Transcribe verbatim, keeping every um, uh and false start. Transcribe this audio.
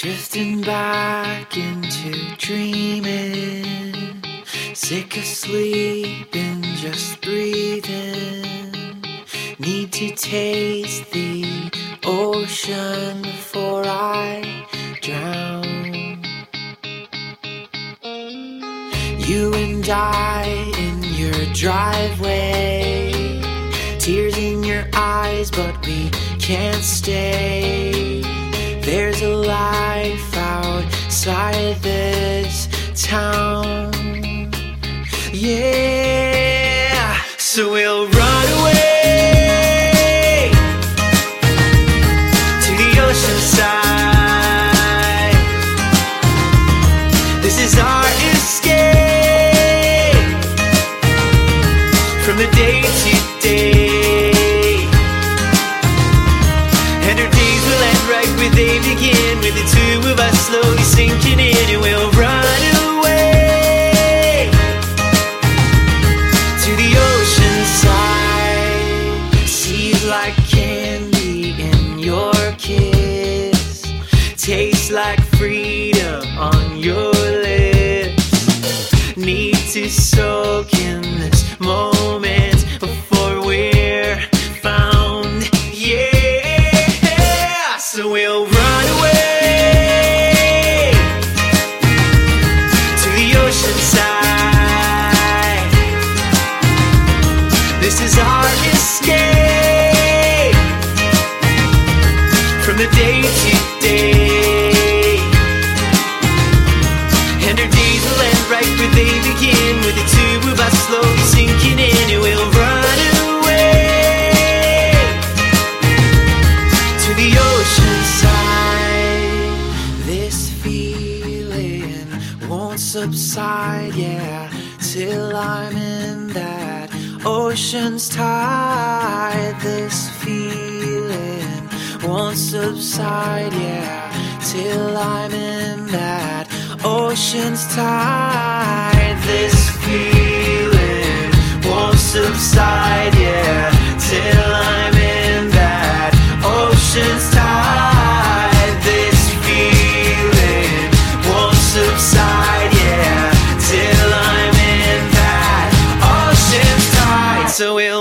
Drifting back into dreaming, sick of sleeping, just breathing. Need to taste the ocean before I drown. You and I in your driveway, tears in your eyes, but we can't stay. There's a life outside this town. Yeah, so we'll run away to the ocean side. This is our escape from the day to day. And our days will end right where they begin, with the two of us slowly sinking in. And we'll run away to the ocean side. Seas like candy in your kiss, tastes like freedom on your lips. Need to soak in this moment before we're found. Yeah, so we'll run away to the ocean side. This is our escape from the day to day. And our days will end right where they begin, with the two of us slowly sinking in. And we'll run away to the ocean side. This feeling won't subside, yeah, till I'm in that ocean's tide. This feeling won't subside, yeah, till I'm in that ocean's tide. This feeling won't subside, yeah, till I'm in that ocean's tide. This feeling won't subside, yeah, till I'm in that ocean's tide. So we'll